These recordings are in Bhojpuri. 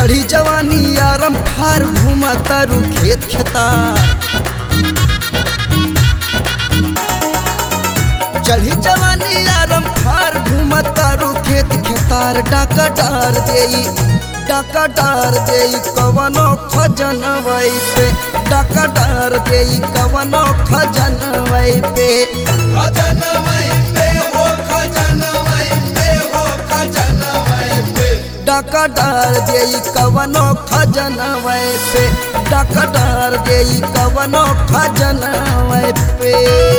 चढ़ी जवानी यारम फार घूमा तारू खेत खेतार। चढ़ी जवानी यारम फार घूमा तारू खेत खेतार। डाका डार देई कवनो खजनवई पे। डाका डार देई कवनो खजनवई पे। खजनवई पे हो खजनवई पे हो खजनवई पे। डाका डार देई कवनो खजनवई पे। डाका डार देई कवनो खजनवई पे।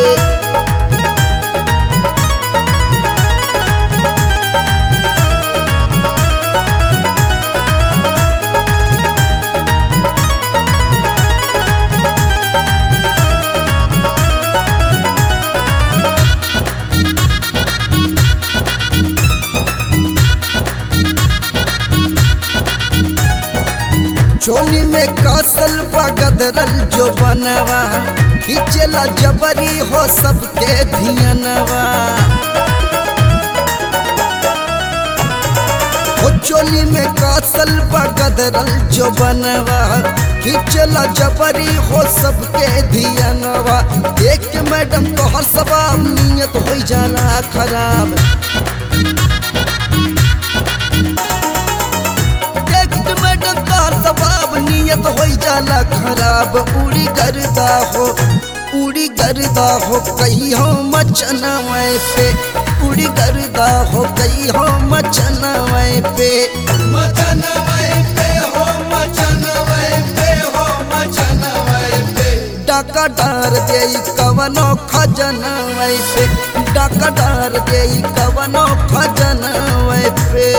चोली में कौशल बगदरल जो बनवा। खिंचला जबरी हो सबके धियनवा। हो चोली में कौशल बगदरल जो बनवा। खिंचला जबरी हो सबके धियनवा। देख के मैडम तोहर सवाब नियत हो जाला खराब। नियत हो जाला खराब। उड़ी गर्दा हो कहीं हो मचनवै पे। उड़ी गर्दा हो कहीं हो मचनवै पे। मचनवै पे हो मचनवै पे हो मचनवै पे। डाका डार देई कवनो खजनवै पे। डाका डार देई कवनो खजनवै पे।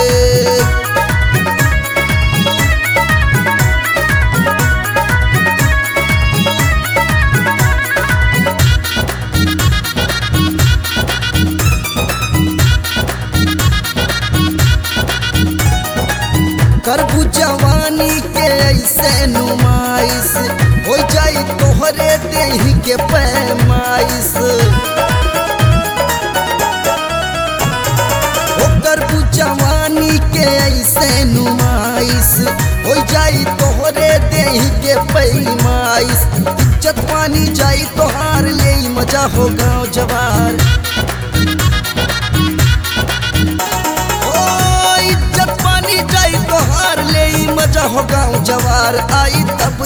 करबू जवानी के ऐसे नुमाइश। हो जाई तोहरे देह के पैमाइश। हो करबू जवानी के ऐसे नुमाइश। हो जाई तोहरे देह के पैमाइश। इज्जत पानी जाई तोहार ले मजा हो गाँव जवार। मजा हो गाँव जवार। आई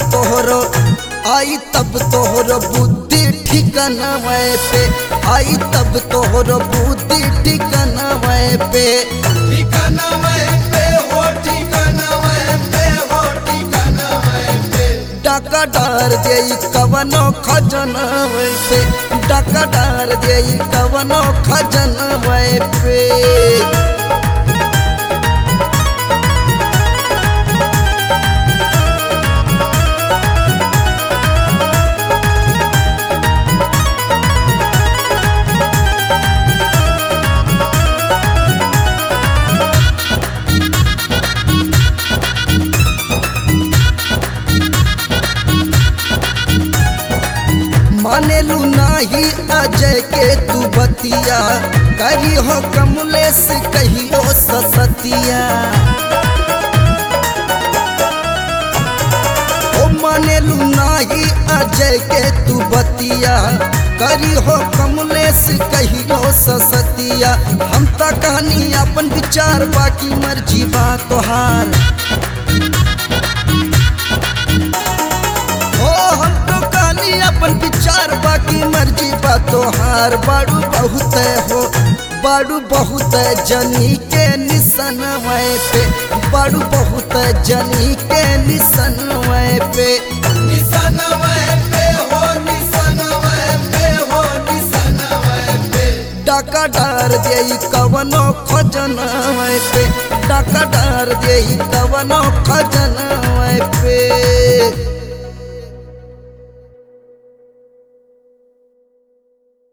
तब तोहरो बुद्धि ठिकानवै पे। आई तब तोहरो बुद्धि ठिकानवै पे। ठिकानवै पे हो ठिकानवै पे हो ठिकानवै पे। डाका डार देई कवनो खजनवै पे। डाका डार देई कवनो खजनवै पे। मानेलू नाही अजय के तू बतिया। कही हो कमलेश कहियो ससतिया। ओ मानेलू नाही अजय के तू बतिया। करी हो कमलेश कहियो ससतिया। हम ता कहानी अपन विचार बाकी मर्जी बा तोहार। अपन विचार बाकी मर्जी बा तोहार। बाड़ू बहुत जनी के निसनवै पे। बाड़ू बहुत जनी के निसनवै पे। निसनवै पे हो निसनवै पे हो निसनवै पे। डाका डार देई कवनो खजनवै पे। डाका डार देई कवनो खजनवै पे।